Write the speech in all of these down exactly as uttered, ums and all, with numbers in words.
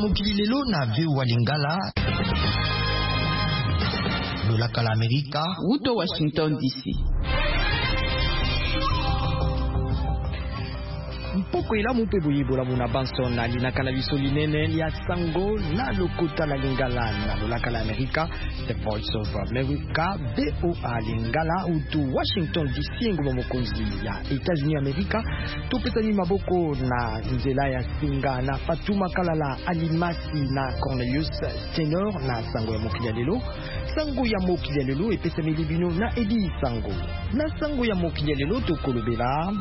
mokili lelo na V O A Lingala. Lolaka la Amerika. Uto Washington D C. Mpoko ila mupe boyebola muna Banson na linaka na biso linene ya sango na lokota la Lingala na lolaka la Amerika. The Voice of America, V O A Lingala utu Washington D C ngumo mokonzi ya Etats-Unis Amerika. Tupetani maboko na nzela ya Singa na Fatuma Kalala Alimasi na Cornelius Tenor na sango ya mokili ya lelo. Sango ya mokili ya lelo epesa milibino na Edi Sango. Na sango ya mokili ya lelo tokolobela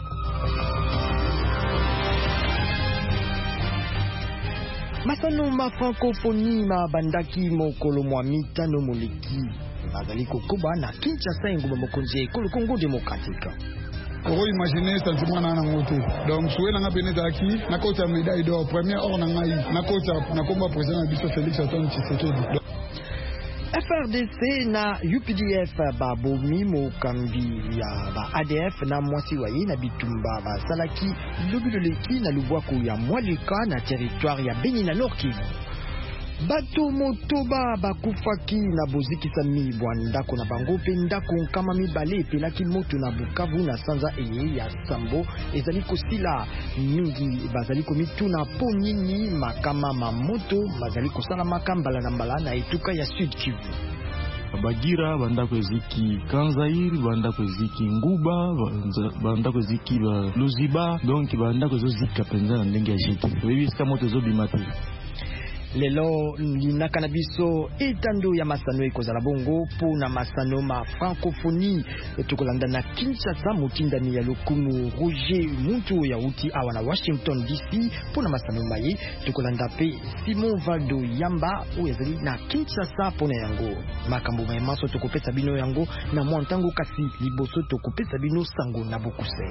masano ma francophonie ma bandaki mokolo mwa mitano moleki bazali kokoba na Kinshasa engumba mokonzi ekolo Congo démocratique. Oko imaginer sentiment na ngote. Donc soué na ngapene daki na kota médaille d'or première or na ngai na kota na komba président biso Félix Antoine Tshisekedi. F R D C na U P D F ba bomi mo kambi ya ba A D F na mwasi waye na bitumba ba salaki lobiloleki na lubwaku ya Mwalika na territoire ya Beni na Nord Kivu. Bato motoba bakufaki na boziki sami bwandako na bango pe ndako kama mibale pelaki moto na Bukavu na sanza eye ya Sambo ezali kosila mingi bazali komituna po nini makama mamoto bazali kosala makambala na mbala na etuka ya Sud Kivu. Bagira bandako eziki Kanzairi bandako eziki Nguba bandako eziki ba Luziba donc bandako ezozika penza na ndenge ya jete webi sika moto ezobimate. Lelo linaka na biso etando ya masano ekozala bongo po na masano ma francophonie tukolanda na Kinshasa motindami ya lokumu Roger Muntu ya uti awa na Washington D C po na masano maye tukolanda pe Simon Valdo Yamba o yazali na Kinshasa po na yango makambo ma maso tokopesa bino yango na mwantango kasi liboso tokopesa bino sango na bokuse.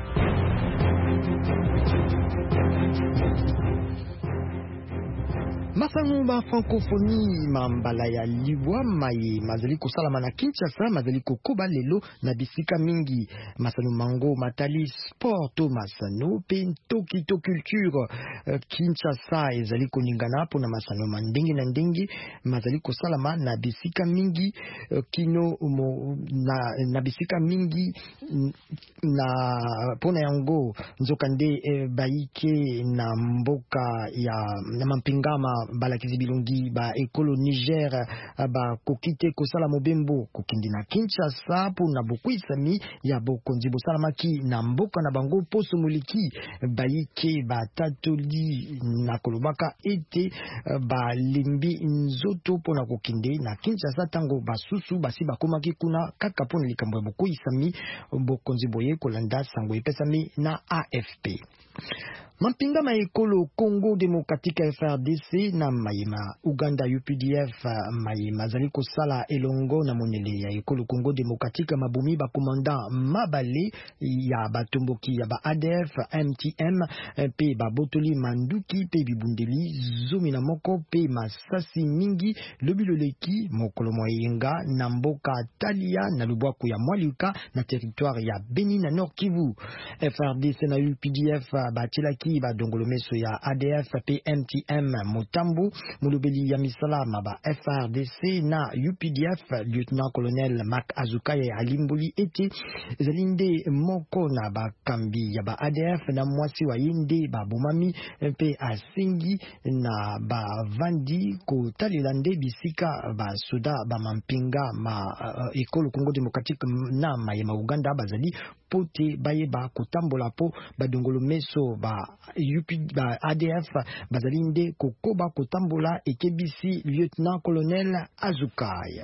Masano ba francophonie mambala ya libwa maye mazali kosalama na Kinshasa mazali kokoba lelo na bisika mingi masano mango matali sport to masano pe toki to culture uh, Kinshasa ezali koningana po na masano mandenge na ndenge mazali kosalama na bisika mingi uh, kino mo, na, na bisika mingi na pona yango nzokande eh, baike na mboka ya na mampingama balakizi bilongi ba ekolo Niger ba kokite kosala mobembo kokindi na Kinshasa po na bokuisami ya bokonzi bosalamaki na mboka na bango poso muliki bayike batatoli na kolobaka ete ba limbi nzoto po na kokinde na Kinshasa tango basusu basi bakomaki kuna kaka po na likambo ya bokuisami bokonzi boye kolanda sango epesami na A F P. Mampinga ma ekolo Congo Démocratique F R D C na mayema Uganda U P D F mayema zali kosala elongo na monele ya ekolo Congo Démocratique mabumi ba komanda mabale ya batomboki ya ba A D F M T M pe ba botoli manduki pe bibundeli zomi na moko pe masasi mingi lobiloleki mokolo moyenga na mboka Talia na lubwaku ya Mwalika na territoire ya Beni na Nord Kivu. F R D C na U P D F ba chelaki ba dongolo meso ya A D F P M T M Motambu mulubeli ya misalama ba F R D C na U P D F lieutenant colonel Mark Azukaya alimbuli eti zalinde moko na ba kambi ya ba A D F na mwasi wa yinde ba bomami pe asingi na ba vandi ko talilande bisika ba soda ba mampinga ma uh, ekolo Congo Démocratique na mayema Uganda bazali pote baye ba kutambola po ba dongolo meso ba U P ba A D F bazalinde kokoba kutambola ekebisi lieutenant colonel Azukaya.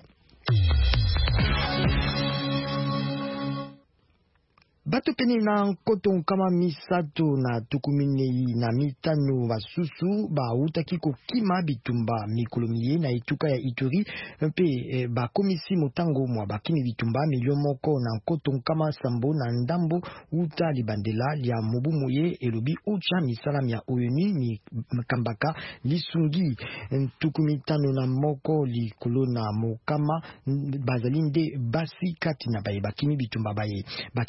Bato pene na nkoto kama misato na tukumine na mitano basusu ba utaki kokima bitumba mikolomiye na ituka ya Ituri mpe e, ba komisi motango mwa bakimi bitumba milion moko na nkoto kama sambo na ndambo uta libandela lia mobumuye elobi ucha misalam ya O N U ni kambaka lisungi tukumitano na moko likolo na mokama bazalinde basi kati na baye bakimi bitumba baye bakimi bitumba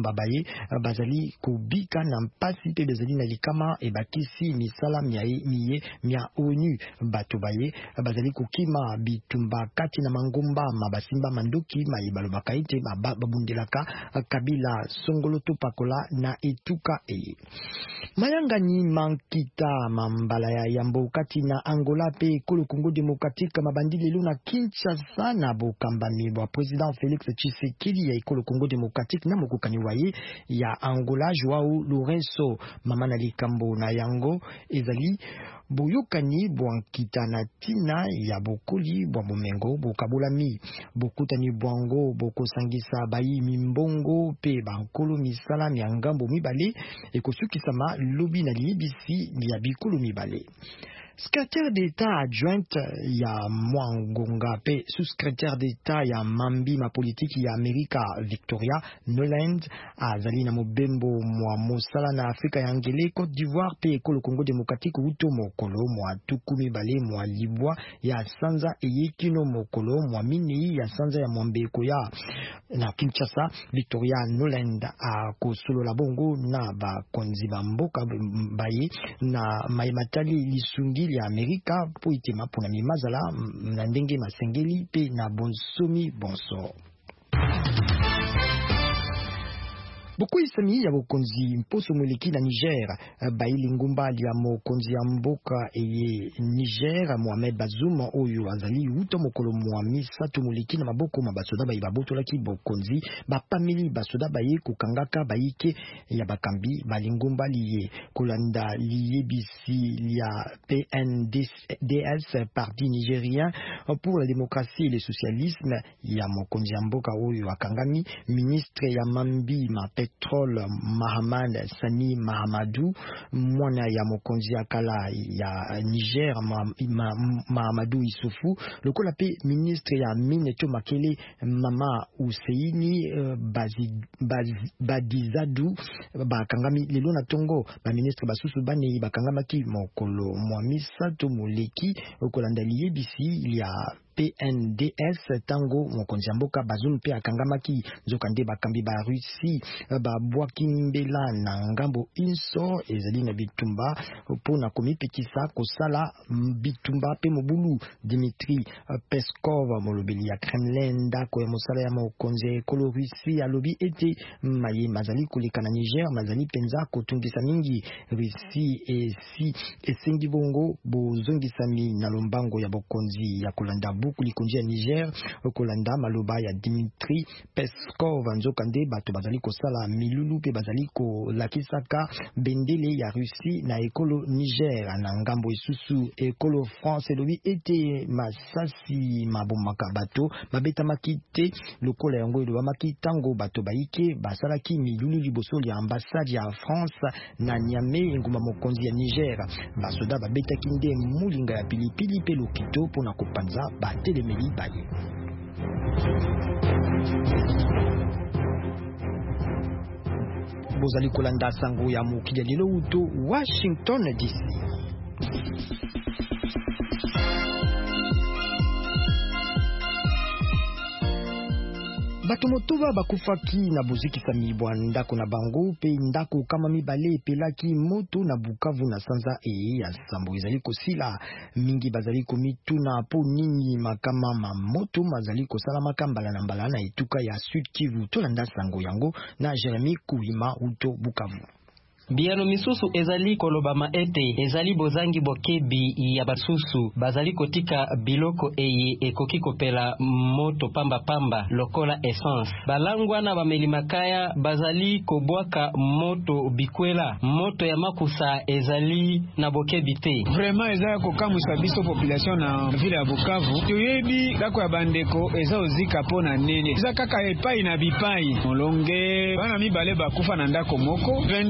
Bangomba baye bazali kubika na mpasi pe bazali na likama e bakisi misala miae miye mia onu bato baye bazali kukima bitumba kati na Mangomba mabasimba mandoki maibalo bakaite babundelaka Kabila Songoloto Pakola na etuka e mayangani mankita mambala ya yambo kati na Angola pe kolo Congo Démocratique mabandili luna Kinshasa na bokambami bwa President Félix Tshisekedi ya ekolo Congo Démocratique na mokokani waye ya Angola Joao Lourenço mama na likambo na yango ezali boyokani bwankita na tina ya bokoli bwa bomengo bokabulami bokutani bwango bokosangisa bayi mimbongo pe bankolo misala ya ngambo mibale ekosukisama lobi na libisi ya bikolo mibale. Secrétaire d'État adjointe ya Mwangonga pe sous-secrétaire d'État ya Mambi ma politique ya Amerika Victoria Noland azali na mobembo mwa mosala na Afrika ya Ngele Côte d'Ivoire pe ekolo Congo Démocratique uto mokolo mwa tukumi bale mwa libwa ya sanza eyekino mokolo mwa mini ya sanza ya mwambeko ya na Kinshasa. Victoria Noland a kosolola bongo na bakonzi ba mboka baye na maimatali lisungi ya Amerika po itema pona mimazala na ndenge masengeli pe na bonsomi bonso. Boko isami ya bokonzi mposo mweleki na Niger baili ngumba ya mokonzi ya mboka eye Niger Mohamed Bazoum oyo azali uto mokolo mwami sato mweleki na maboko mabasoda bayi babotolaki bokonzi bapamili basoda baye kukangaka bayike ya bakambi balingumba liye kolanda liye bisi ya P N D S Parti Nigérien pour la démocratie et le socialisme ya mokonzi ya mboka oyo akangami ministre ya Mambi ma Petrol Mahamad Sani Mahamadou mwana ya mokonzi ya kala ya Niger Mahamadou Issoufou lokola pe ministre ya mine to makele mama Useini Badizadou bakangami lelo na tongo ba ministre basusu bane bakangamaki mokolo mwami sato moleki okolanda liyebisi ya P N D S tango mokonzi mboka Bazoum pe akangamaki nzokande bakambi ba Russie ba bwaki mbela na ngambo inso ezali na bitumba pona komipekisa kosala bitumba pe mobulu. Dimitri Peskov molobeli ya Kremlin ndako ya mosala ya mokonzi kolo Russie alobi ete maye mazali koleka na Niger mazali penza kotungisa mingi Russie e si esengi bongo bozongisami na lombango ya bokonzi ya kolanda kulikonjia Niger okolanda maloba ya Dimitri Peskov nzokande bato bazali kosala milulu pe bazali ko lakisaka bendele ya Russie na ekolo Niger na ngambo isusu ekolo France elobi ete masasi mabomaka bato babeta makite lokola yango eloba makitango bato baike basalaki milulu liboso ya ambassade ya France na Niamey nguma mokonzi ya Niger basoda babetaki nde mulinga ya pilipili pe lokito pona kopanza ba telemeli baye. Bozali kolanda sango ya mokili lelo uto Washington D C. Bato motuba bakufaki na bozikisa mibwa ndako na bango pe ndako kama mibale pelaki moto na Bukavu na sanza e ya sambo ezali kosila mingi bazali komituna po nini makama ma moto mazali kosala makambala na mbala na etuka ya Sud Kivu tolanda sango yango na Jeremy Kuima uto Bukavu. Biano misusu ezali kolobama ete ezali bozangi bokebi ya basusu bazali kotika biloko eye ekoki kopela moto pamba pamba lokola essence balangwa na bamelimakaya bazali kobwaka moto bikwela moto ya makusa ezali na bokebi te. Vraiment ezali kokamusa biso population na ville ya Bukavu toyebi dako ya bandeko eza ozika pona nene eza kaka epai na bipai molonge bana mibale bakufa na ndako moko vingt-deux juillet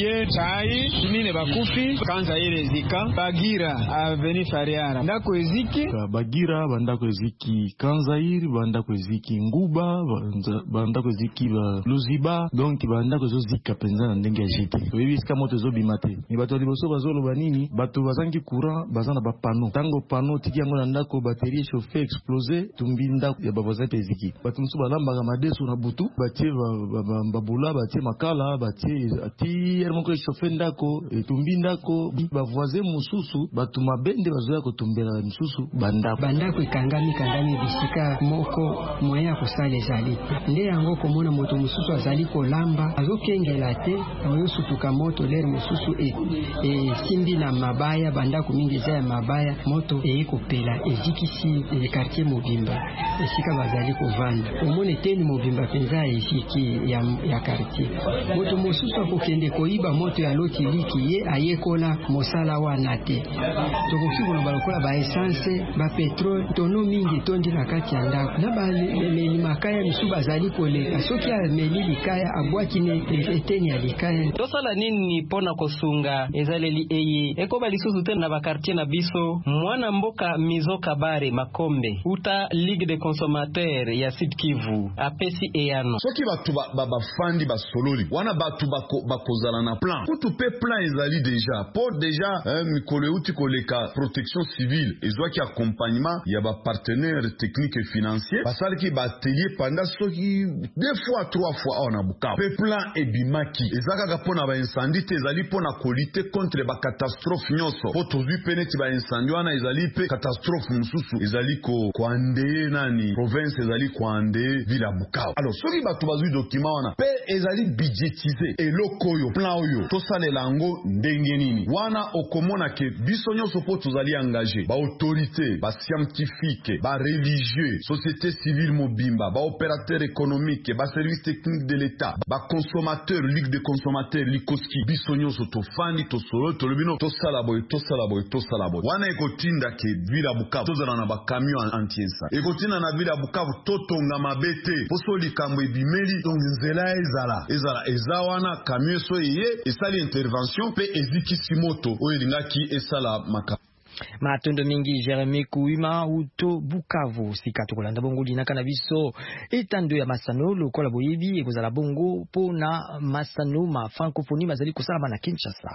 ye chai nine bakufi kanza ile zika Bagira aveni Fariara ndako eziki Bagira bandako eziki Kanzairi bandako eziki Nguba bandako eziki ba Luziba donc bandako zo zika penza na ndenge ya jete oyebi ska moto zo bimate ni bato liboso bazolo banini bato bazangi courant bazana ba panneau tango panneau tiki yango na ndako batterie chauffe exploser tumbi ndako ya babaza peziki bato musu balamba madeso na butu batie babula batie makala batie ati yermoko chauffe ndako etumbi ndako ba voisin mususu bato mabende bazoya kotumbela mususu bandako bandako ikangami kangami bisika moko moya kusale zali nde yango komona moto mususu azali kolamba azokengela te oyo sutuka moto lere mususu e, e simbi na mabaya bandako mingi za mabaya moto e kopela ezikisi e quartier Mobimba esika bazali kovanda omone teni Mobimba penza esiki ya ya quartier moto mususu akokende koiba moto ya loti liki ye ayekola mosala wana te tokokibona balokola ba essence ba petrol tono mingi tondi na kati ya ndako na ba meli makaya misu bazali koleka soki ya meli likaya abwaki ne eteni ya likaya tosala nini pona kosunga ezaleli eye ekoba lisusu te na ba quartier na biso mwana mboka Mizoka Bare Makombe uta Ligue des consommateurs ya Sud Kivu apesi eyano soki batu ba bafandi ba sololi wana batu bakozala na plan kutu pe plan ezali deja po deja mikolo uti koleka protection civile ezwaki accompagnement ya ba partenaires techniques et financiers basali ki ba atelier pendant soki deux fois trois fois on a buka pe plan ebimaki ezaka ka pona ba incendie te ezali pona kolite contre ba catastrophe nyonso po tozui peneti ba incendie wana ezali pe catastrophe mususu ezali ko kwande nani province ezali kwande ville Bukavu alors soki batu bazui document wana pe ezali budgetisé eloko yo plan oyo tosalela yango ndenge nini wana okomona ke biso nyonso po tozali engagé ba autorité ba scientifique ba religieux société civile Mobimba ba opérateur économique ba service technique de l'état ba consommateur ligue de consommateurs likoski biso nyonso tofandi tosolo tolobino tosala boy tosala boy tosala boy wana ekotinda ke ville Bukavu tozala na ba camion antiensa ekotinda na ville Bukavu totonga mabete poso likambo ebimeli donc nzela ezala ezala ezawana camion so ye esali intervention pe ezikisi moto oyo lingaki esala maka matondo mingi Jeremy Kuima uto Bukavu sika tokolanda bongo linaka na biso etando ya masano lokola boyebi ekozala bongo pona masano ma francophonie mazali kosala na Kinshasa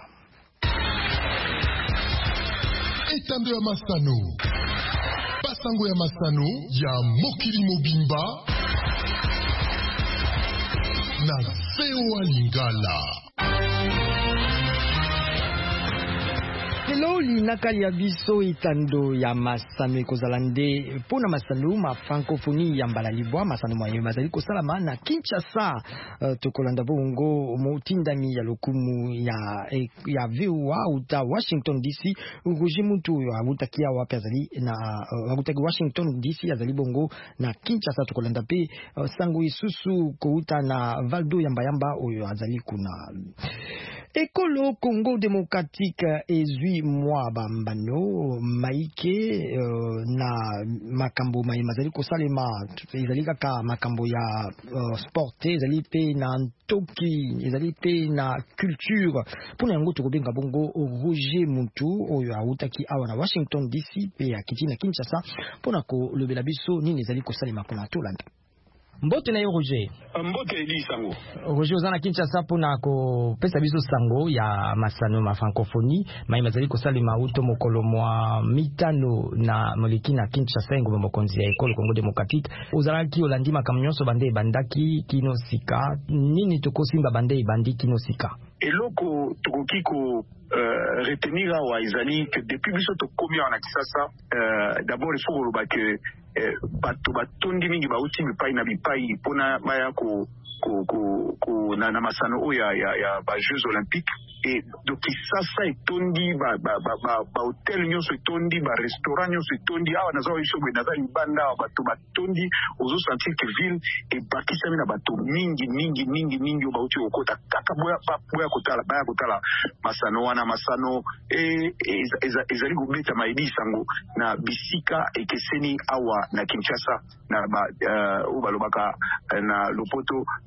etando ya masano pasango ya masano ya mokili mobimba na V O A Lingala. Hello linakali ya biso itando ya masano ekozalande pona masano ma francophonie ya mbala libwa masano mwaye mazali kosalama na Kinshasa uh, tokolanda bongo motindami ya lokumu ya e, ya V O A uta Washington D C ugoji muntu abutakia wapi azali na uh, abutaki Washington D C azali bongo na Kinshasa tokolanda pe uh, sango isusu ko uta na Valdo yamba yamba oyo azali kuna Ekolo Congo démocratique ezui mwa bambano maike uh, na makambo mai mazali kosalema ezali kaka makambo ya uh, sport ezali pe na ntoki ezali pe na culture pona yango tokobenga bongo Roger Muntu oyo autaki awa na Washington D C pe akiti na Kinshasa pona ko lobela biso nini ezali kosalema pona tolanda Mbote na yo Roger. Mbote eli sango. Roger ozana Kinshasa pona ko pesa biso sango ya masano ma francophonie mai mazali ko salima uto mokolo mwa mitano na moleki na Kinshasa ngombe mokonzi ya ekolo Congo démocratique ozala ki olandima kamnyonso bande bandaki kino sika nini tokosimba bande bandi kino sika eloko tokoki ko euh, retenir wa izali que depuis biso to komi en Kinshasa euh, d'abord il faut koloba que eh, bato batondi mingi bauti bipai na bipai pona maya ko ko ko, ko na, na masano oya ya ya ba Jeux olympiques et donc Kinshasa etondi ba ba ba ba, ba hotel nyonso etondi ba restaurant nyonso etondi awa nazo isho bwe naza libanda bato batondi ozo sentir que ville et bakisami na bato mingi mingi mingi mingi bauti okota kaka boya boya kotala baya kotala masano wana masano e ezali kubeta maidi sango na bisika ekeseni awa na Kinshasa na ba uh, ubalobaka na lopoto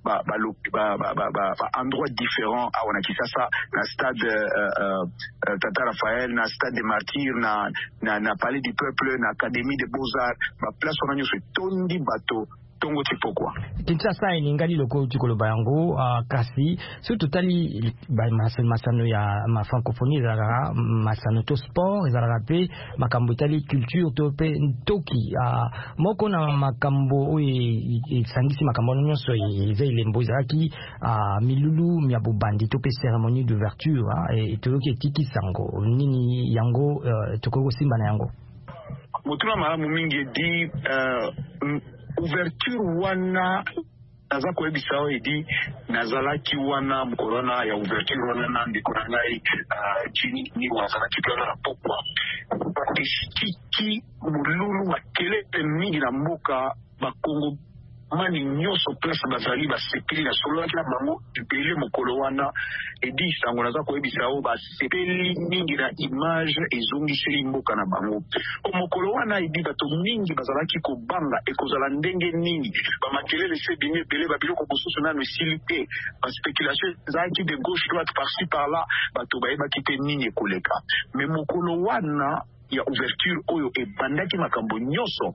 ba ba ba ba ba ba endroit différent à on a Kinshasa na stade euh, euh, Tata Raphaël na stade des martyrs na na na palais du peuple na académie des beaux-arts ba place on a nyonso tondi bato tongo tipokwa Kinshasa iningali loko tukoloba yango uh, kasi so totali ba masano ya ma francophonie za masano to sport za rape makambo itali culture to pe toki uh, moko na makambo oyi sangisi makambo nyonso eza ilembo zaki uh, milulu miabo bandi to pe cérémonie d'ouverture uh, et toloki etiki sango nini yango uh, tokoko simba na yango mutuna malamu mingi di uh, ouverture wana naza koyebisa oyo edi nazalaki wana mkorona ya ouverture wana na ndeko na ngai jini ni wazalaki kuna na pokwa bakishiki mululu makelele mingi na mboka bakongo mani nyonso place bazali basepeli na sololaki na bango ebele mokolo wana edi sango naza koyebisa oyo basepeli mingi na image ezongiseli mboka na bango mokolo wana edi bato mingi bazalaki kobanga ekozala ndenge nini bamakelele se bimi ebele babiloko mosusu nano esili te baspéculation ezalaki de gauche droite par-ci par-là bato bayebaki te nini ekoleka me mokolo wana ya ouverture oyo ebandaki makambo nyonso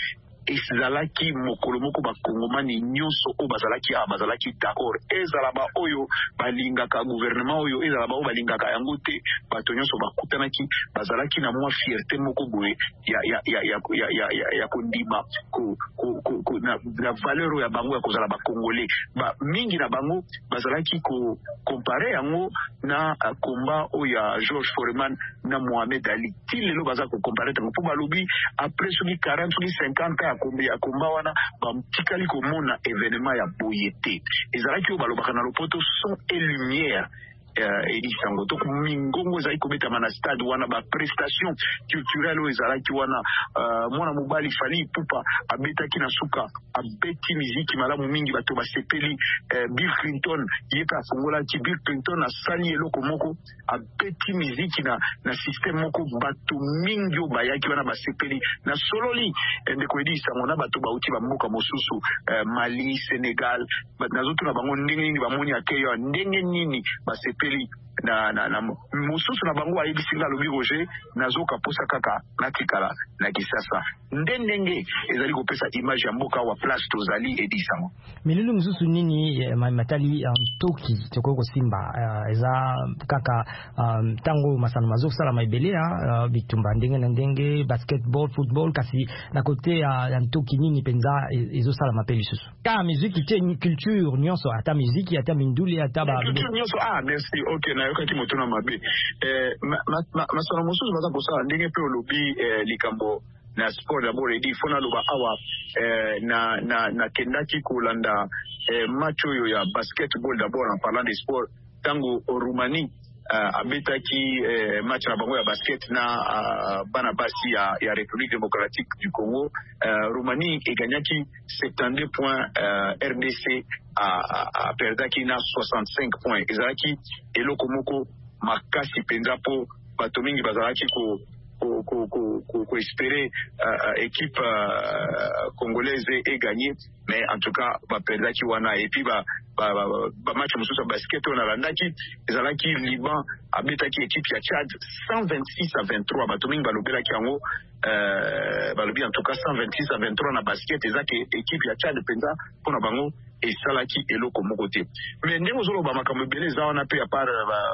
ezalaki mokolo moko bakongomani nyonso oyo bazalaki a bazalaki d'accord ezala ba oyo balingaka gouvernement oyo ezala ba oyo balingaka yango te bato nyonso bakutanaki bazalaki na mwa fierté moko boye ya ya ya ya ya ya, ya, ya kondima ko ko ko na la valeur ya bango ya kozala ba congolais ba mingi na bango bazalaki ko comparer yango na uh, combat oyo ya George Foreman na Mohamed Ali tilelo bazaka ko comparer tango po balobi après soki quarante soki cinquante ans ya komba wana bamtikali komona événement ya boyete ezalaki oyo balobaka na lopoto son et lumière edisango to mingongo ezali kobetama na stade wana baprestation culturelle oyo ezalaki wana mwana mobali Fally Ipupa abetaki na suka abeti miziki malamu mingi bato basepeli Bill Clinton yeka afungolaki Bill Clinton asali eloko moko abeti miziki na na système moko bato mingi oyo bayaki wana basepeli na sololi ndeko edisango na bato bauti bamboka mosusu Mali Sénégal nazotuna bango ndenge nini bamoni akeyo ndenge nini basepeli na na na mususu na bango ayebisi nga lobi Roger nazoka posa kaka natikala na Kisasa ndenge ezali kopesa image ya mboka wa place tozali edisango milulu mususu nini matali toki tokoko simba eza kaka tango masano mazo sala maibelea bitumba ndenge na ndenge basketball football kasi na kote ya toki nini penza ezo sala mapeli susu ka muziki te culture nyonso ata muziki ata mindule ata ba culture nyonso ah merci okay na yoka kimotuna mabe eh masano mususu baza kosala ndenge pe olobi likambo na sport d'abord edi fona loba awa eh, na na na kendaki kolanda eh, match oyo ya basketball d'abord en parlant des sports tango Roumanie uh, abetaki eh, match na bango ya basket na uh, bana basi ya, ya République démocratique du Congo uh, Roumanie eganyaki soixante-douze points uh, R D C a, a, a perdaki na soixante-cinq points ezalaki eloko moko makasi penza po bato mingi bazalaki ko ko ko ko ko espérer uh, équipe uh, congolaise et gagner mais en tout cas ba perdaki wana et puis ba ba, ba, ba match mususu basket on a landaki ezalaki Liban abetaki équipe ya Tchad cent vingt-six à vingt-trois bato mingi balobelaki yango euh balobi en tout cas cent vingt-six à vingt-trois na basket ezaki équipe ya Tchad penza pona bango esalaki eloko moko te mais ndenge ozoloba makambo ebele eza wana pe ya par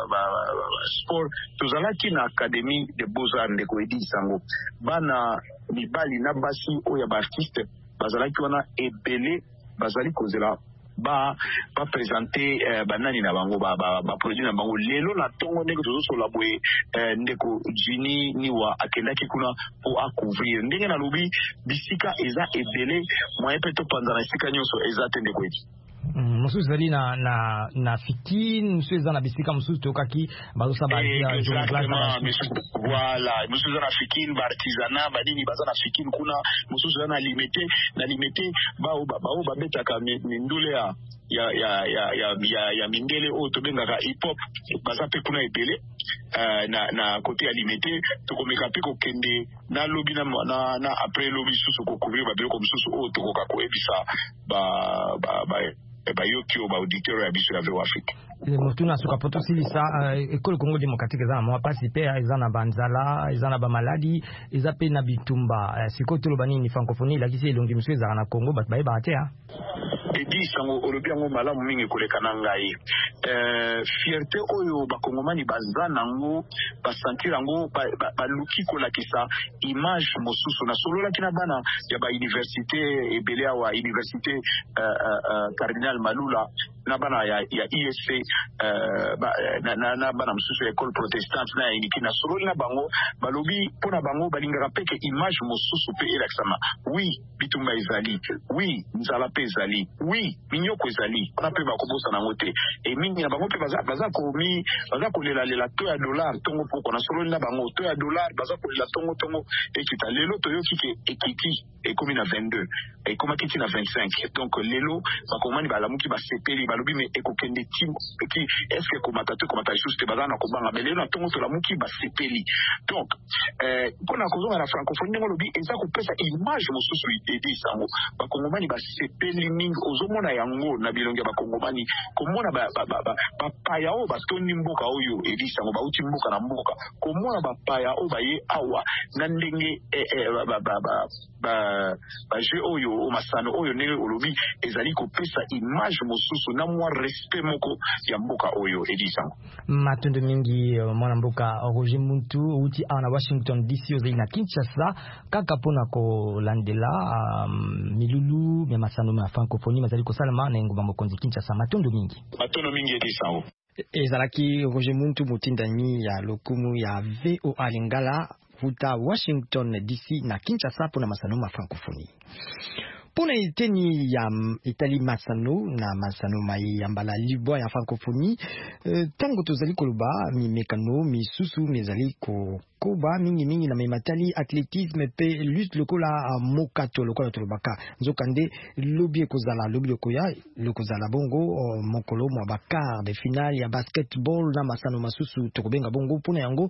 sport tozalaki na académie de beaux-arts ndeko edi sango bana mibali na basi oyo ya baartiste bazalaki wana ebele bazali kozela ba ba présenter eh, banani na bango ba ba, ba produit na bango lelo na tongo ndenge tozosola boye eh, ndeko Jini niwa akendaki kuna po a couvrir ndenge na lobi bisika eza ebele moyen pe to panza na sika nyonso eza te ndeko eti mususu zali na na na fikin mususu eza na bisika mususu tokaki bazosa ba ya voilà mususu na fikin ba artisanat badini baza na fikin kuna mususu na limité na limité ba ba ba betaka mindule ya ya ya ya ya ya, ya mindele o to bengaka hip hop baza pe kuna ebele uh, na na côté ya limité to komeka pe ko kende na lobby na na, na après lobby susu ko couvrir ba biloko mususu o to ko ka ko ebisa ba ba ba ba yoki o ba auditeur ya biso ya V O Afrique. Motuna suka poto silisa école Congo démocratique za mo participer ezana banzala ezana ba maladi ezape na bitumba siko tolo banini francophonie la kisi elongi monsieur za na Congo bat baye ba te ha edi sango olobi ngo malamu mingi koleka na ngai euh fierté oyo ba kongomani bazana ngo ba sentir ngo ba luki kolakisa image mosusu na solola kina bana ya ba université ebele wa université Cardinal Malula na bana ya ya I S C euh na na bana mosusu école protestante na iniki na solola na bango balobi pona bango balingaka peke image mosusu pe elaksama oui bitumba ezali oui nzala pe ezali oui minyoko ezali on peut ba kobosa na ngote et mingi na bango pe baza baza komi baza kolela lela to ya dollar tongo poko na solo na bango to ya dollar baza kolela tongo tongo et kita lelo to yo kike ekiki et comme na vingt-deux et comme kiti na vingt-cinq donc lelo ba komani ba lamuki ba sepeli ba lobi me ekokende tim ki est-ce que comme tatu comme tatu juste baza na kobanga mais lelo na tongo to lamuki ba sepeli donc euh pona kozonga na francophonie ngo lobi eza ko pesa image mosusu edi sango ba komani ba sepeli mingi ozomona yango na bilonge ba kongomani komona ba ba ba ba paya o bastondi mboka oyo elisa ngo bauti mboka na mboka komona ba paya o baye awa na ndenge ba ba ba ba ba je oyo o masano oyo ndenge olobi ezali kopesa image mosusu na mwa respect moko ya mboka oyo elisa ngo matondo mingi mwana mboka Roger Muntu uti ana Washington D C ozali na Kinshasa kaka pona ko landela um, milulu me masano ma francophonie mazali ko salama na ngomba mokonzi Kinshasa matondo mingi matondo mingi edisango ezalaki Roger Muntu mutindani ya lokumu ya V O A Lingala huta Washington D C na Kinshasa pona masano ma francophonie pona iteni ya Itali masano na masano mai ya mbala libwa ya francophonie uh, tango tozali koloba mi mekano mi susu mezali ko koba mingi mingi na mematali athlétisme pe lutte lokola mokato lokola tolobaka nzokande lobi ekozala lobi lokoya lokozala bongo uh, mokolo mwa bakar de finale ya basketball na masano masusu tokobenga bongo pona yango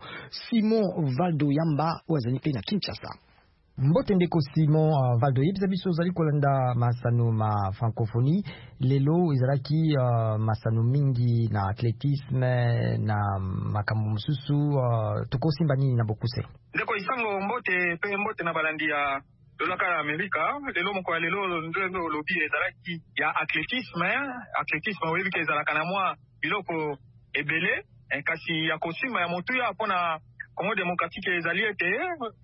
Simon Valdo Yamba wazani pe na Kinshasa mbote ndeko Simon uh, Valdo yebisa biso zali kolanda masano ma francophonie lelo izalaki uh, masano mingi na athlétisme na makambo mususu uh, tokosimba nini na bokuse ndeko isango mbote pe mbote na balandi ya lolaka ya Amerika lelo moko ya lelo ndenge lobi ezalaki ya athlétisme athlétisme oyebi ke ezalaka na mwa biloko ebele eh, kasi ya kosima ya motu ya pona Congo démocratique ezali ete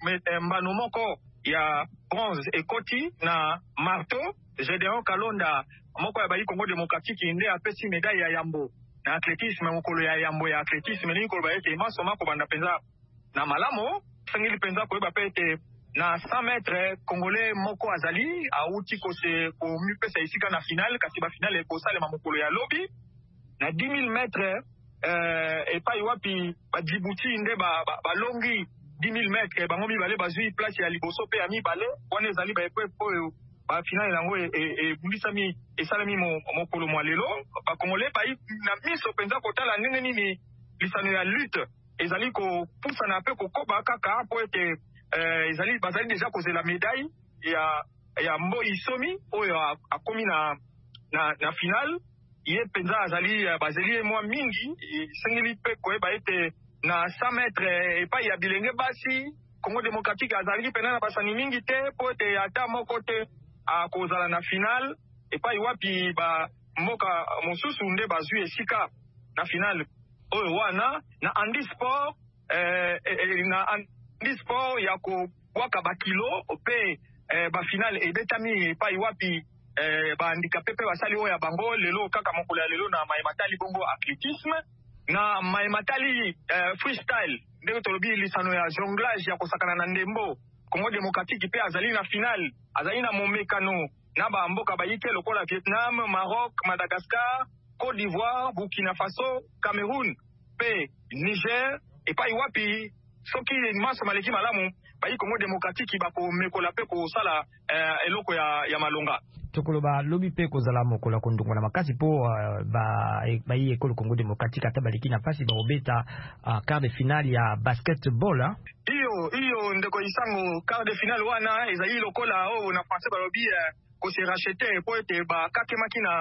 mbano moko ya bronze ekoti na marteau Gédéon Kalonda moko ya bayi Congo démocratique nde apesi médaille ya yambo na athlétisme mokolo ya yambo ya athlétisme ni koloba ete masoma ko banda penza na malamo sengili penza ko ba pete na cent mètres congolais moko azali auti ko se ko mi pesa isika na finale kasi ba finale ko salema mokolo ya lobi na dix mille mètres euh et pas wapi ba Djibouti nde ba ba longi dix mille mètres bango mi balé bazui place ya liboso pe ami balé wana ezali ba epo epo ba finale nango e e bulisami esalami mo mokolo mwa lelo ba congolais ba na miso penza kotala ndenge nini lisano ya lutte ezali ko poussa na pe ko koba kaka po ete euh ezali bazali déjà causé la médaille ya ya Mboi Somi oyo akomi na na na finale ye penza azali bazeli mwa mingi sengeli pe koyeba ete na cent mètres epai ya bilenge basi Congo démocratique azali pena na basani mingi te po ete ata moko te akozala na finale epai wapi ba mboka mosusu nde bazwi esika na finale oyo wana na handi sport eh, eh, na handi sport ya kobwaka bakilo pe eh, ba finale ebetami epai wapi Eh, ba handicapé pe basali oya bango lelo kaka mokolo ya lelo na maimatali bongo athlétisme na maimatali eh, freestyle ndenge tolobi lisano ya jonglage ya kosakana na ndembo Congo démocratique pe azali na finale azali na momekano na ba mboka bayike lokola Vietnam, Maroc, Madagascar, Côte d'Ivoire, Burkina Faso, Cameroun pe Niger et pa iwapi soki maso maleki malamu bayi Congo démocratique ba ko mekola pe ko sala eh, eloko ya ya malonga tokoloba lobi pe kozala mokola kondungo na makasi po uh, ba bayi ekolo Congo démocratique atabaliki na pasi ba obeta uh, quart de finale ya basketball hein? iyo iyo ndeko isango quart de finale wana ezali lokola o na français ba lobi uh, ko se racheter po ete ba kakemaki na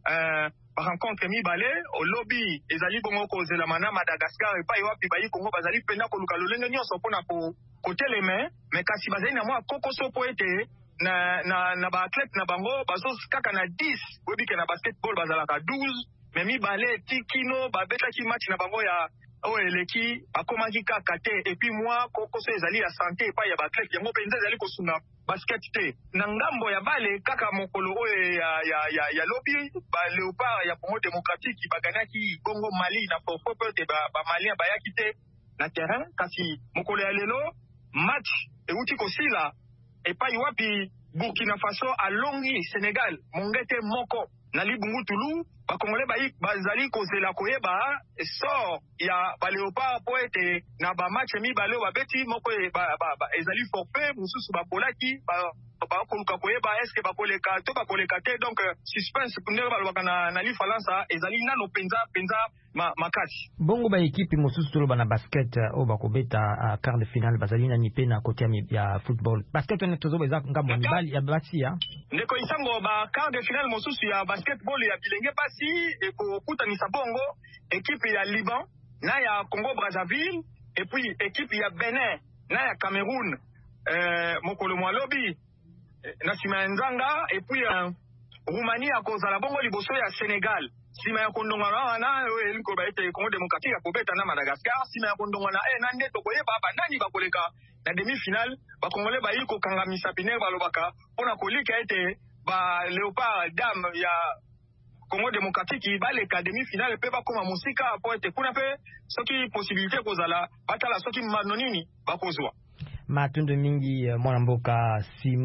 euh, rencontre mibale au lobby ezali bongo ko zelamana Madagascar et pa iwapi bayi Congo bazali pena ko luka lolenge nyonso pona ko côté les mains mais kasi bazali na mwa kokoso po ete na na na ba athlète na bango bazo kaka na dix obi ke na basketball bazala ka douze mais mibale tikino ba beta ki match na bango ya o eleki akomaki kaka te et puis moi kokoso ezali ya santé pa ya ba athlète yango penza ezali ko sunga basket te na ngambo ya bale kaka mokolo oyo ya ya ya, ya lobby ba Léopard ya Congo démocratique baganaki Congo Mali na fofo pe ba, ba Mali bayaki te na terrain kasi mokolo ya lelo match e uti kosila e pa iwapi Burkina Faso alongi Sénégal mongete moko na libungu tulu ba Congolais bayi bazali kozela koyeba sort ya ba Léopard po ete na ba match mi ba leo ba beti moko ba, ba, ba ezali forfait mususu ba polaki ba ba koluka koyeba est-ce que ba koleka to ba koleka te donc suspense kunde ba lobaka na li falansa ezali nano penza penza ma makasi bongo ba equipe mususu tolo bana basket o ba kobeta uh, quart de finale bazali na nipe na côté ya football basket on tozo beza ngambo mibali ya basi ya ndeko isango ba quart de finale mususu ya basketball ya bilenge basi e ko kutanisa bongo équipe ya Liban na ya Congo Brazzaville et puis équipe ya Benin na ya Cameroun euh mokolo mwa lobby na sima nzanga et puis uh, Roumanie a kozala bongo liboso ya Sénégal sima ya kondongana wana we liko ba ete Congo démocratique ya kobeta na Madagascar sima ya kondongana eh na ndeto koyeba ba nani ba koleka na demi-finale ba Congolais ba yiko kangamisa piner balobaka pona kolika ete ba Léopard dame ya Congo démocratique baleka demi-finale pe ba koma musika po ete kuna pe soki possibilité kozala batala soki manonini bakozwa matundu mingi uh, mwanamboka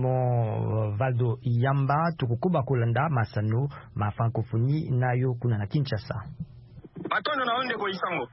Simon uh, Valdo Yamba tukukuba kolanda masano ma francophonie nayo kuna na Kinshasa matondo na onde ko isango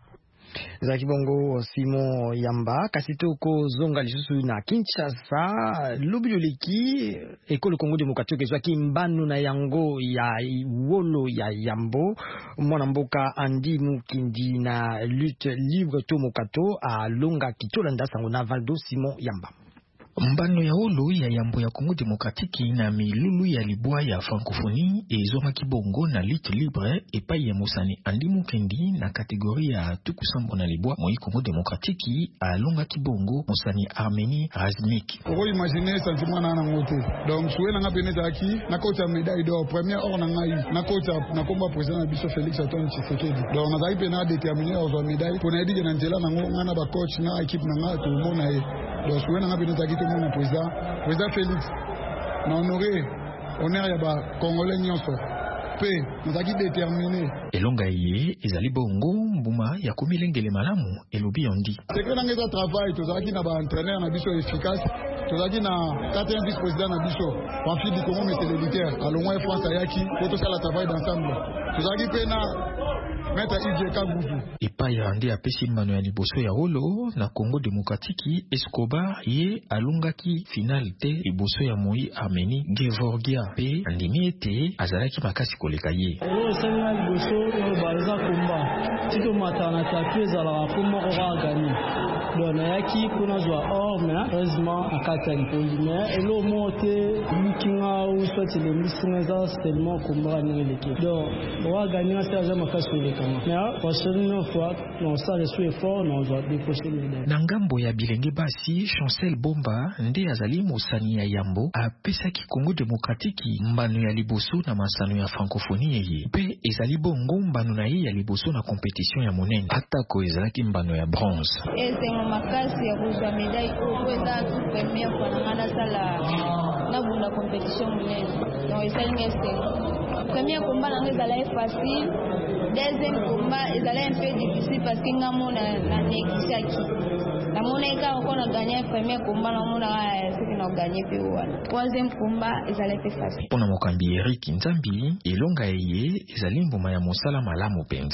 za kibongo Simon Yamba kasito ko zonga lisusu na Kinshasa lubiloliki ekolo Congo démocratique ezwa kimbanu na yango ya wolo ya Yambo mwanamboka Andi Mukindi na lutte libre to mokato a longa kitolanda sango na Valdo Simon Yamba mbano ya olo ya Yambo ya Congo démocratique na milulu ya libwa ya francophonie ezoma kibongo na lutte libre epa ya Musani Andi Mukendi na kategoria ya tukusambo na libwa moi Congo démocratique alonga kibongo Musani Armeni Razmik oko imaginer sentiment na ngote donc soué na ngapene taki na coach médaille d'or première or na ngai na coach na komba président biso Félix Antoine Tshisekedi donc na zai pena déterminer aux médailles pour na dige na njela na ngana ba coach na équipe na nga to mona e donc soué na ngapene taki mon président président Félix na honoré honneur ya ba Congolais nyonso pe nzaki déterminé elonga ye ezali bongo mbuma ya komilengele malamu elobi yondi secret na ngeza travail tozaki na ba entraîneur na biso efficace tozaki na quatrième vice président na biso Pamphile du Congo monsieur l'éditeur alongwa France ayaki pour tout ça la travail d'ensemble tozaki pe na Meta Ije Kabuzu epa ya ande apesi mbano ya liboso ya holo na Congo démocratique Escobar ye alungaki finale te liboso ya Moi Armeni Gevorgia pe andimi ete azalaki makasi koleka ye oyo esalinga liboso oyo baza komba tito matana tapi ezalaka po moko kaka gani don nayaki mpona zwa or me heureusement akati ya lipondi me elo mo te lukinga ou soit elembisinga eza seulement kombaka ndenge eleki don oka ganinga te aza makasi koleka mais prochaine fois non ça je suis fort non je vais décrocher les médailles na ngambo ya bilenge basi Chancel Bomba nde azali mosani ya Yambo apesaki Congo démocratique mbano ya liboso na masano ya francophonie ye pe ezali bongo mbano na ye ya liboso na compétition ya monene atako ezalaki mbano ya bronze ezengo makasi ya kozwa médaille oyo eza première fois na ngana sala na bunda compétition monene donc esalinga esengo premier combat na ezala facile deuxième combat ezala un peu difficile parce que ngamo na na nekisaki na mona ika ko na gagner premier combat na mona c'est na gagner pe wana troisième combat ezala peu facile pona mokambi Eric Nzambi elonga ye ezali mbuma ya mosala malamu penza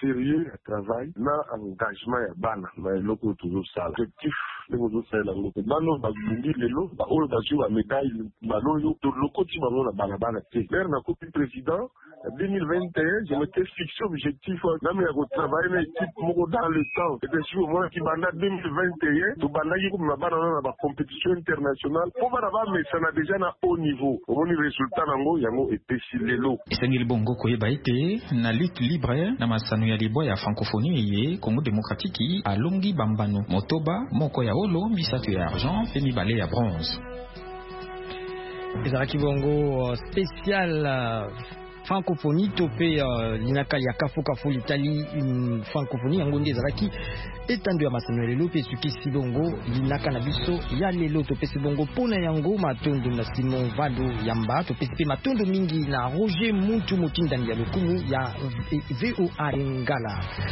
sérieux ya travail na engagement ya bana na eloko tozosala objectif ndenge ozosala yango te bano babungi lelo baoyo bazwi bamédaille baloyo tolokoti bango na balabala te lere na kopi président deux mille vingt et un je m'étais fixé objectif nami ya kotravaille na équipe moko dans le temps epesi omonaki banda deux mille vingt et un tobandaki komema bana na na bacompétition internationale mpo bana bamesana déjà na haut niveau omoni résultat nango yango epesi lelo esengeli bongo koyeba ete na lutte libre na masano ya libwa ya francophonie eye Congo démocratique alongi bambano motoba moko ya olo misato ya argent pe mibale ya bronze. ezalaki bongo spécial francophonie topé linaka ya kafu kafu litali une francophonie yango nde ezalaki etando ya masano lelo pe sukisi bongo linaka na biso ya lelo topesi bongo pona yango matondo na Simon Vado Yamba topesi pe matondo mingi na Roger Muntu Mutindani ya lokumu ya V O A Lingala.